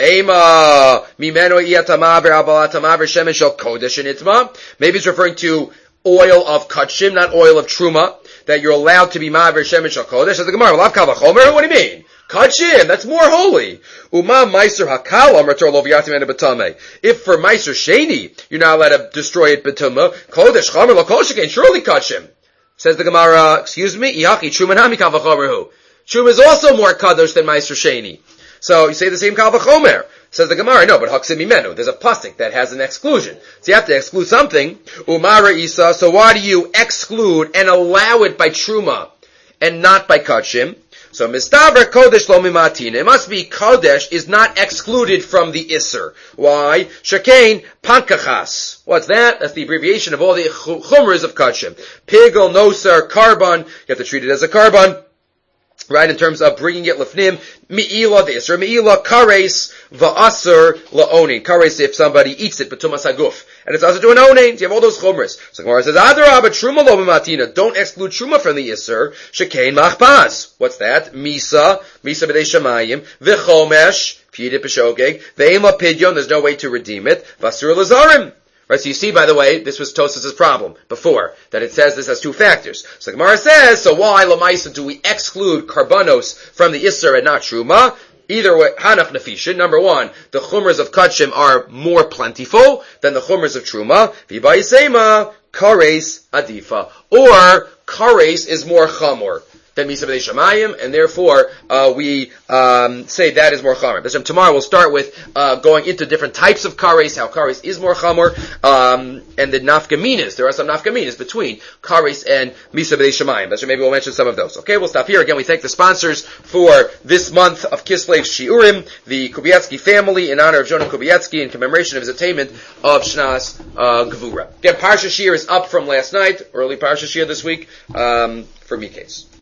Ve'ema mimeno iyatamaver abalatamaver shemen shel kodesh initma. Maybe it's referring to oil of kachim, not oil of truma, that you're allowed to be maver shemen shel kodesh. As the Gemara, lav kal v'chomer. What do you mean? Kachim, that's more holy. Uma meiser hakal amrator lo v'yatim ena b'tamei. If for meiser sheni you're not allowed to destroy it b'tumah, kodesh chomer lo kol shekain, surely kachim. Says the Gemara, excuse me, Ihachi, Truma nami kal v'chomer. Truma is also more kadosh than Meiser Sheni. So you say the same kal v'chomer. Says the Gemara, no, but haksim imenu. There's a pasuk that has an exclusion. So you have to exclude something. Umara isa, so why do you exclude and allow it by Truma and not by kachim? So mistaber kodesh lo mimatina. It must be kodesh is not excluded from the isser. Why? Shekain pankachas. What's that? That's the abbreviation of all the chumras of kachim. Pigel, noser, carbon. You have to treat it as a carbon. Right, in terms of bringing it lefnim, mi'ila the isser, mi'ila kares va'aser la'onin. Kares if somebody eats it, betumas haguf. And it's also to an onin. You have all those chumras. So Gemara says, Adarabah truma lo b'matina. Don't exclude truma from the isser. Shekain machpas. What's that? Misa, misa b'dei shamayim, v'chomesh, if you eat it b'shogeg, ve'ema pidyon, there's no way to redeem it, v'asur lazarim. Right, so you see, by the way, this was Tosas' problem before, that it says this has two factors. So the Gemara says, so why, Lamaisa, do we exclude karbanos from the Isser and not Truma? Either way, Hanaf Nafishin, number one, the chumras of Kachim are more plentiful than the chumras of Truma. V'bayisema, Kares Adifa. Or, Kares is more chamor than Misa B'dei Shamayim, and therefore, uh, we, um, say that is more chamor. Tomorrow we'll start with, uh, going into different types of kares, how kares is more chamor, um, and the nafkaminas. There are some nafkaminas between kares and Misa B'dei Shamayim. So maybe we'll mention some of those. Okay, we'll stop here. Again, we thank the sponsors for this month of Kislev Shiurim, the Kubiatsky family, in honor of Jonah Kubiatsky, in commemoration of his attainment of Shnas, uh, Gevura. Again, Parsha Shir is up from last night, early Parsha Shir this week, um, for Mikes.